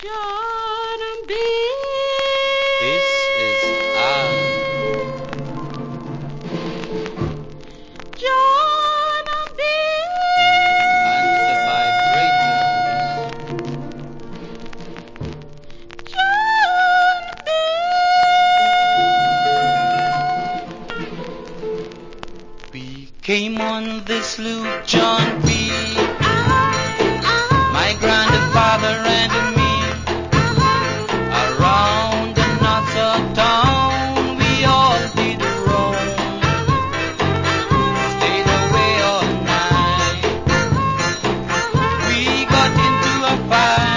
John B. This is John B. and the vibrators. John B. We came on this loop, John B. My grand